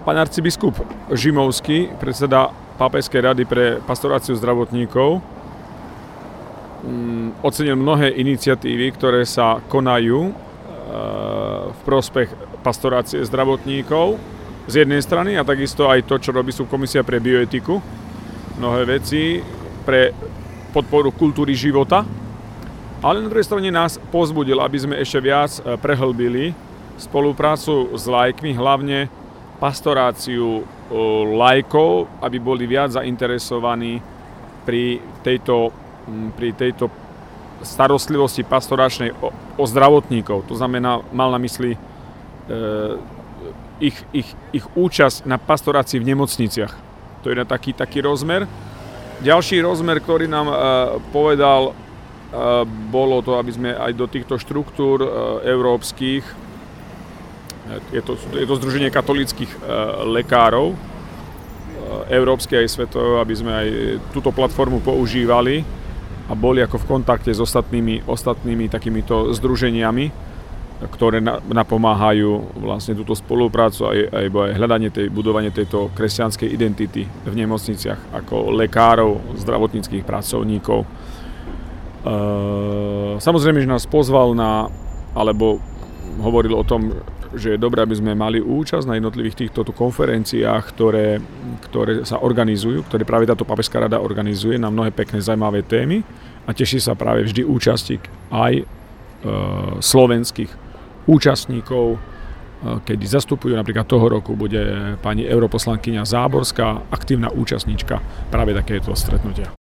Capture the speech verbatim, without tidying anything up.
Pán arcibiskup Žimovský, predseda Pápežskej rady pre pastoráciu zdravotníkov, ocenil mnohé iniciatívy, ktoré sa konajú v prospech pastorácie zdravotníkov z jednej strany a takisto aj to, čo robí Subkomisia pre bioetiku. Mnohé veci pre podporu kultúry života. Ale na druhej strane nás povzbudil, aby sme ešte viac prehlbili spoluprácu s laikmi, hlavne pastoráciu laikov, aby boli viac zainteresovaní pri tejto, pri tejto starostlivosti pastoračnej o, o zdravotníkov. To znamená, mal na mysli e, ich, ich, ich účasť na pastorácii v nemocniciach. To je na taký, taký rozmer. Ďalší rozmer, ktorý nám e, povedal, e, bolo to, aby sme aj do týchto štruktúr e, európskych, Je to, je to Združenie katolíckych e, lekárov, e, európske aj svetové, aby sme aj túto platformu používali a boli ako v kontakte s ostatnými, ostatnými takýmito združeniami, ktoré na, napomáhajú vlastne túto spoluprácu aj, aj, aj hľadanie tej, budovanie tejto kresťanskej identity v nemocniciach ako lekárov, zdravotníckych pracovníkov. E, samozrejme, že nás pozval na, alebo hovoril o tom, že je dobré, aby sme mali účasť na jednotlivých týchto konferenciách, ktoré, ktoré sa organizujú, ktoré práve táto Pápežská rada organizuje na mnohé pekné, zaujímavé témy a teší sa práve vždy účasti aj e, slovenských účastníkov, e, kedy zastupujú, napríklad toho roku bude pani europoslankyňa Záborská, aktívna účastníčka práve takéto stretnutia.